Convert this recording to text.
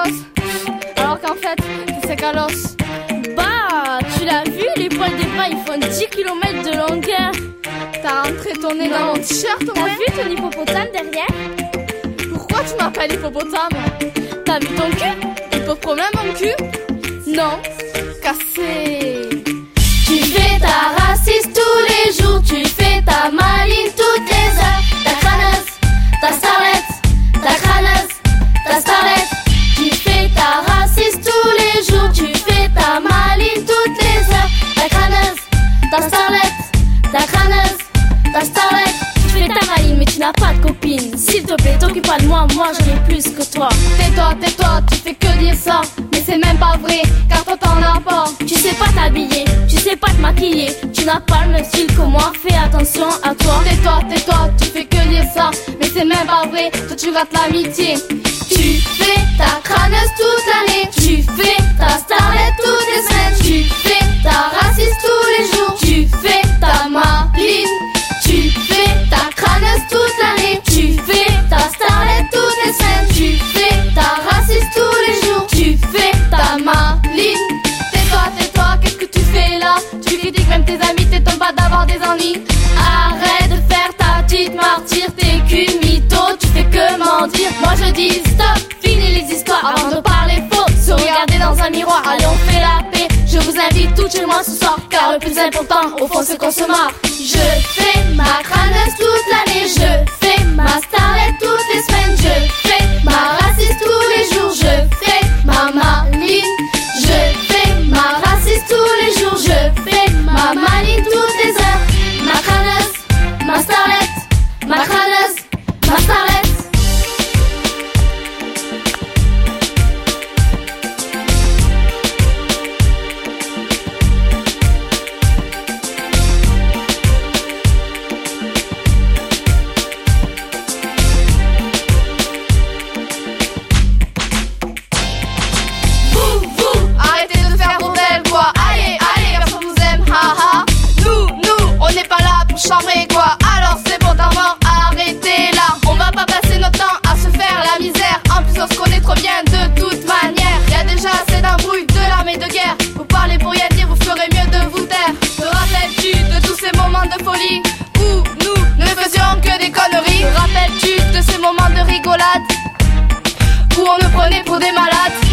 rose, alors qu'en fait, t'es sec à l'os. Bah, tu l'as vu, les poils des bras, ils font 10 km de longueur. T'as rentré ton nez dans mon t-shirt, T'as vu ton hippopotame derrière? Pourquoi tu m'appelles hippopotame? T'as vu ton cul? Hippopotame mon cul? Non. Cassé. Tu fais ta raciste tous les jours, tu fais ta maline toutes les heures. Ta crâneuse, ta starlette, ta crâneuse, ta starlette. Tu fais ta raciste tous les jours, tu fais ta maline toutes les heures. Ta crâneuse, ta starlette, ta crâneuse, ta starlette. Tu fais ta maline mais tu n'as pas de copine. S'il te plaît, t'occupe pas de moi, moi j'en ai plus que toi. Tais-toi, tu fais que dire ça. Mais c'est même pas vrai, car toi t'en as pas. Tu sais pas t'habiller, tu sais pas te maquiller. Tu n'as pas le même style que moi, fais attention à toi. Tais-toi, tu fais que dire ça. Mais c'est même pas vrai, toi tu rates l'amitié. Tu fais ta crâneuse toute l'année, tu fais ta starlette toutes les semaines, tu fais ta raciste tous les jours, tu fais ta maline, tu fais ta crâneuse toute l'année, tu fais ta starlette toutes les semaines, tu fais ta raciste tous les jours, tu fais ta maline. Tais-toi, qu'est-ce que tu fais là? Tu critiques même tes amis, t'étonnes pas d'avoir des ennuis. Arrête de faire ta petite martyre, t'es qu'une mytho, tu fais que mentir. Moi je dis stop, fini les histoires avant de parler faux, se regarder dans un miroir. Allez on fait la paix, je vous invite toutes chez moi ce soir, car le plus important au fond c'est qu'on se marre. Je fais ma crâneuse toute l'année, je fais ma starlette toutes les semaines, je fais ma raciste tous les jours, je fais ma maline, je fais ma raciste tous les jours, je fais ma maline toutes les heures. Ma crâneuse, ma starlette, ma crâneuse, ma starlette. Arrêtez de faire bordel quoi. Allez, personne vous aime, haha. Nous, on n'est pas là pour chambrer quoi. Alors c'est bon d'abord, arrêtez là. On va pas passer notre temps à se faire la misère. En plus on se connaît trop bien de toute manière. Y'a déjà assez d'embrouilles de l'armée de guerre. Vous parlez pour rien dire, vous ferez mieux de vous taire. Te rappelles-tu de tous ces moments de folie où nous ne faisions que des conneries? Te rappelles-tu de ces moments de rigolade où on nous prenait pour des malades?